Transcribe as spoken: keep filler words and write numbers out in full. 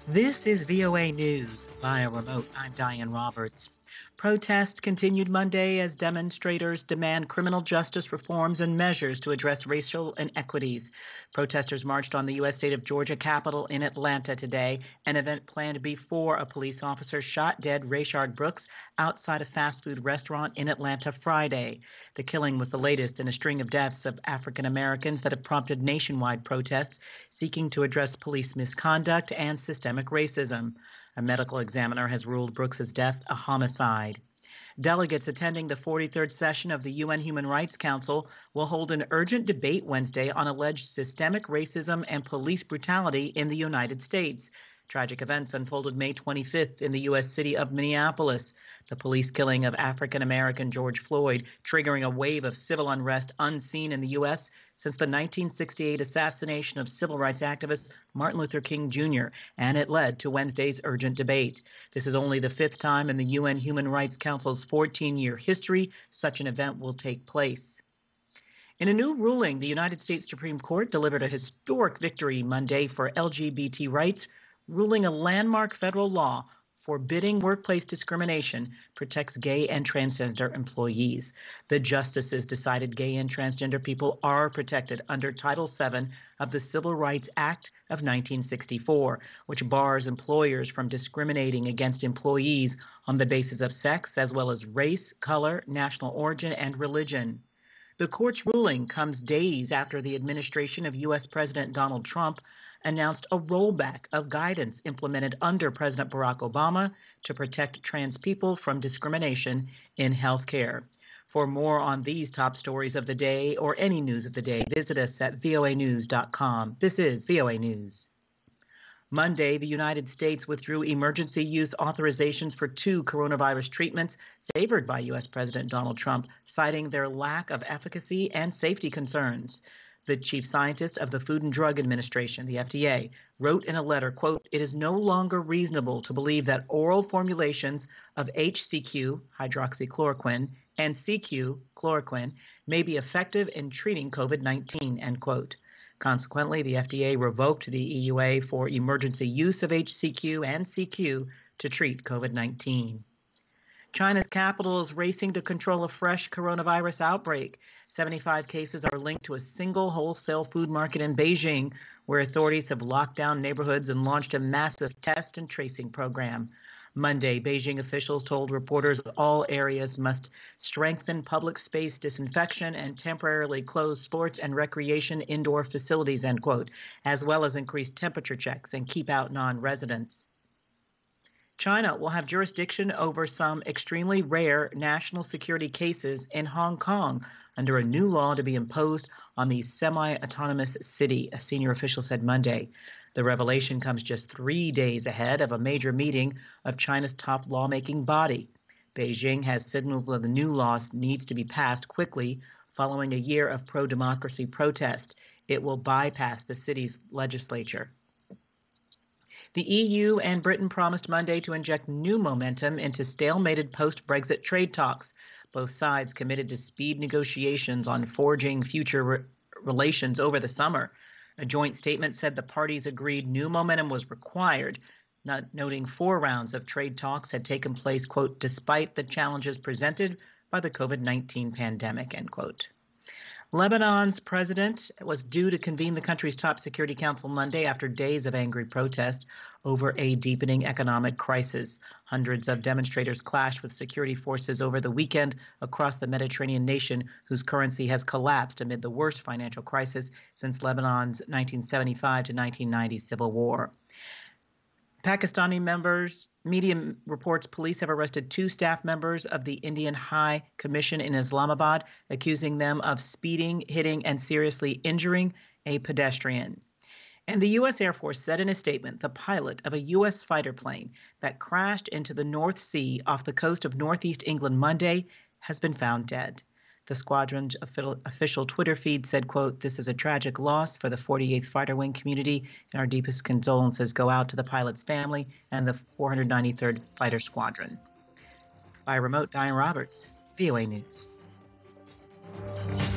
This is V O A News via remote. I'm Diane Roberts. Protests continued Monday as demonstrators demand criminal justice reforms and measures to address racial inequities. Protesters marched on the U S state of Georgia Capitol in Atlanta today, an event planned before a police officer shot dead Rayshard Brooks outside a fast food restaurant in Atlanta Friday. The killing was the latest in a string of deaths of African Americans that have prompted nationwide protests seeking to address police misconduct and systemic racism. A medical examiner has ruled Brooks's death a homicide. Delegates attending the forty-third session of the U N Human Rights Council will hold an urgent debate Wednesday on alleged systemic racism and police brutality in the United States. Tragic events unfolded May twenty-fifth in the U S city of Minneapolis. The police killing of African-American George Floyd, triggering a wave of civil unrest unseen in the U S since the nineteen sixty-eight assassination of civil rights activist Martin Luther King Junior, and it led to Wednesday's urgent debate. This is only the fifth time in the U N Human Rights Council's fourteen-year history such an event will take place. In a new ruling, the United States Supreme Court delivered a historic victory Monday for L G B T rights, ruling a landmark federal law forbidding workplace discrimination protects gay and transgender employees. The justices decided gay and transgender people are protected under Title seven of the Civil Rights Act of nineteen sixty-four, which bars employers from discriminating against employees on the basis of sex, as well as race, color, national origin, and religion. The court's ruling comes days after the administration of U S President Donald Trump announced a rollback of guidance implemented under President Barack Obama to protect trans people from discrimination in health care. For more on these top stories of the day or any news of the day, visit us at V O A news dot com. This is V O A News. Monday, the United States withdrew emergency use authorizations for two coronavirus treatments favored by U S President Donald Trump, citing their lack of efficacy and safety concerns. The chief scientist of the Food and Drug Administration, the F D A, wrote in a letter, quote, "It is no longer reasonable to believe that oral formulations of H C Q, hydroxychloroquine, and C Q, chloroquine, may be effective in treating COVID nineteen, end quote. Consequently, the F D A revoked the E U A for emergency use of H C Q and C Q to treat COVID nineteen. China's capital is racing to control a fresh coronavirus outbreak. seventy-five cases are linked to a single wholesale food market in Beijing, where authorities have locked down neighborhoods and launched a massive test and tracing program. Monday, Beijing officials told reporters all areas must strengthen public space disinfection and temporarily close sports and recreation indoor facilities, end quote, as well as increase temperature checks and keep out non-residents. China will have jurisdiction over some extremely rare national security cases in Hong Kong under a new law to be imposed on the semi-autonomous city, a senior official said Monday. The revelation comes just three days ahead of a major meeting of China's top lawmaking body. Beijing has signaled that the new law needs to be passed quickly following a year of pro-democracy protest. It will bypass the city's legislature. The E U and Britain promised Monday to inject new momentum into stalemated post-Brexit trade talks. Both sides committed to speed negotiations on forging future re- relations over the summer. A joint statement said the parties agreed new momentum was required, not noting four rounds of trade talks had taken place, quote, despite the challenges presented by the COVID nineteen pandemic, end quote. Lebanon's president was due to convene the country's top security council Monday after days of angry protest over a deepening economic crisis. Hundreds of demonstrators clashed with security forces over the weekend across the Mediterranean nation, whose currency has collapsed amid the worst financial crisis since Lebanon's nineteen seventy-five to nineteen ninety civil war. Pakistani members, media reports police have arrested two staff members of the Indian High Commission in Islamabad, accusing them of speeding, hitting, and seriously injuring a pedestrian. And the U S Air Force said in a statement the pilot of a U S fighter plane that crashed into the North Sea off the coast of northeast England Monday has been found dead. The squadron's official Twitter feed said, quote, "This is a tragic loss for the forty-eighth Fighter Wing community, and our deepest condolences go out to the pilot's family and the four hundred ninety-third Fighter Squadron." By remote, Diane Roberts, V O A News.